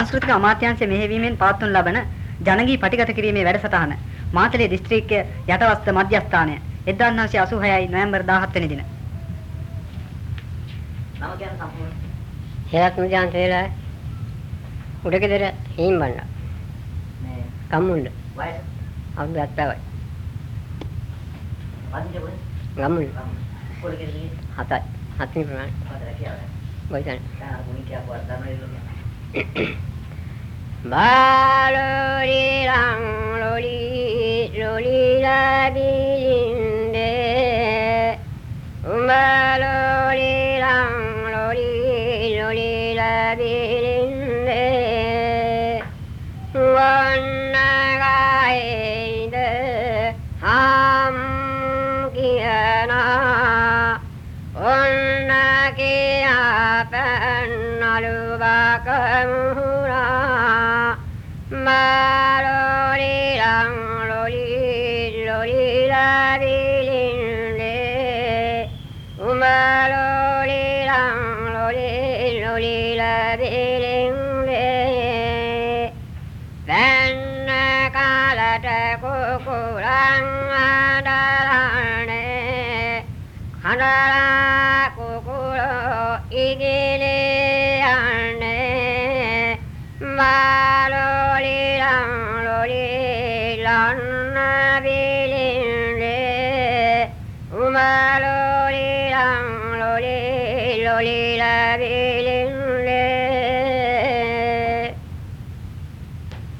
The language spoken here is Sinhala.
සංස්කෘතික අමාත්‍යාංශයේ මෙහෙයවීමෙන් පවත්වනු ලබන ජනගී පටිගත කිරීමේ වැඩසටහන මාතලේ දිස්ත්‍රික්කයේ යටවස්ත මධ්‍යස්ථානය 1986 නොවැම්බර් 17 වෙනි දින. නම කියන සම්පූර්ණ හේත් මුජාන්තේලා උඩකේදර හීම් බන්න මේ කම්මුණ්ඩ වයස අවුරුදු 70යි. වදිනකොට ගම්මුණ කොලකේද හතයි හත්නි ප්‍රමාණය හතර කියලා. බයිතන කාර ගුණිකයක් වට ධර්මයේ Balori lang loli loli la bilinde Balori lang loli loli la bilinde Wanna gaide ham kiana Wanna kia pennalu bakamura Maloli lang loli loli la bilinde Maloli lang loli loli la bilinde Venna kalata kukurang adalane Kandala kukuro igi